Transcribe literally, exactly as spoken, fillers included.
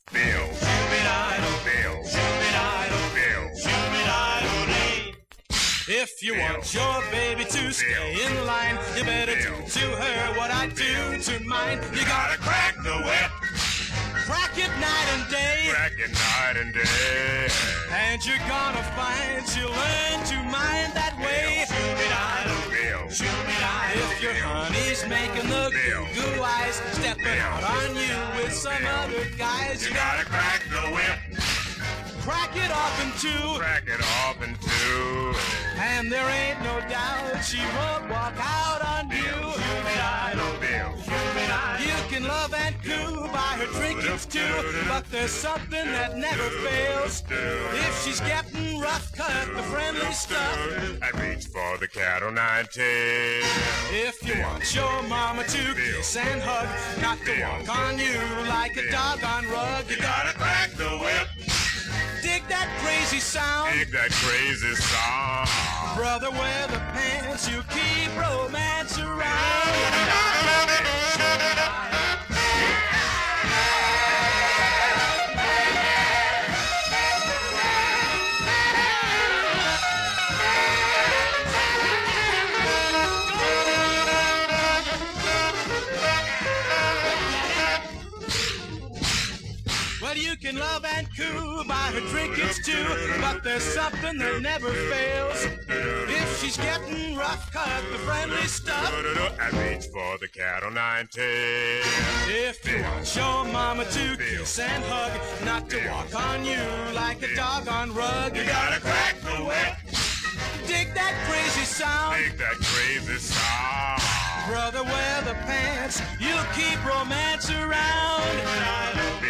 Bill. Bill. If you want your baby to stay in line, you better do to her what I do to mine. You gotta crack the whip, crack it night and day, Crack it night and day. and you're gonna find she'll learn to mind that way. Bill. If your honey's making the goo-goo eyes, stepping out on you with some other guys, You gotta crack the whip, crack it off in two, crack it off in two. and there ain't no doubt she won't walk out on you. Bill. You can love and coo by her trinkets too, but there's something that never fails. If she's getting rough, cut the friendly stuff. I reach for the cat o' nine tails. If you want your mama to kiss and hug, not to walk on you like a dog on rug, you gotta crack the whip, dig that crazy sound. dig that crazy song. Brother, wear the pants, you keep romance around. Well, you can love and coo by her trinkets too, but there's something that never fails. If she's getting rough, cut the friendly stuff. I reach for the cat o' nine tails. If you want your mama to kiss and hug, not to walk on you like a dog on rug, you gotta crack the whip, dig that crazy sound. dig that crazy song. Brother, wear the pants, you'll keep romance around.